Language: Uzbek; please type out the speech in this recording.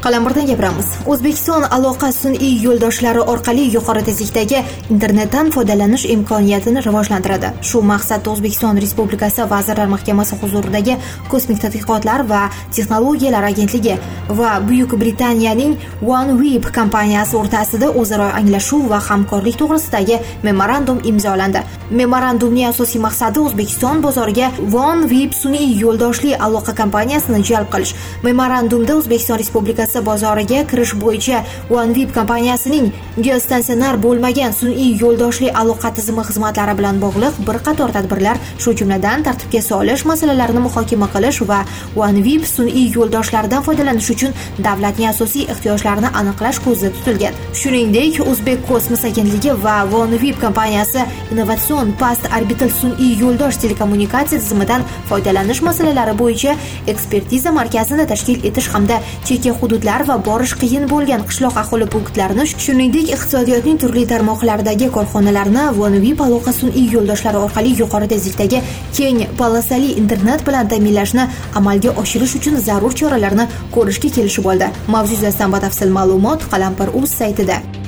Qalambardan gapiramiz. O'zbekiston aloqa sun'iy yo'ldoshlari orqali yuqori tezlikdagi internetdan foydalanish imkoniyatini rivojlantiradi. Shu maqsadda O'zbekiston Respublikasi Vazirlar Mahkamasi huzuridagi Kosmik tadqiqotlar va texnologiyalar agentligi va Buyuk Britaniyaning OneWeb kompaniyasi o'rtasida o'zaro anglashuv va hamkorlik to'g'risidagi memorandum imzolandi. Memorandumning asosiy maqsadi O'zbekiston bozoriga OneWeb sun'iy yo'ldoshli aloqa kompaniyasini jalb qilish. Memorandumda O'zbekiston Respublikasi bozoriga kirish bo'yicha OneWeb kompaniyasining geostatsionar bo'lmagan sun'iy yo'ldoshli aloqa tizimi xizmatlari bilan bog'liq bir qator tadbirlar, shu jumladan tartibga solish masalalarini muhokama qilish va OneWeb sun'iy yo'ldoshlaridan foydalanish uchun davlatning asosiy ehtiyojlarini aniqlash ko'zda tutilgan. Shuningdek, O'zbek kosmik agentligi va OneWeb kompaniyasi innovatsion past orbital sun'iy yo'ldosh telekommunikatsiya tizimidan foydalanish masalalari bo'yicha ekspertiza markazini tashkil etish hamda chekka hududlar va borish qiyin bo'lgan qishloq aholi punktlarini, shuningdek iqtisodiyotning turli tarmoqlaridagi korxonalarni OneWeb aloqa sun'iy yo'ldoshlari orqali yuqori tezlikdagi keng polosali internet bilan ta'minlashni amalga oshirish uchun zarur choralarni ko'rishga kelishib oldi. Mavzu yuzasidan batafsil ma'lumot Qalampir.uz saytida.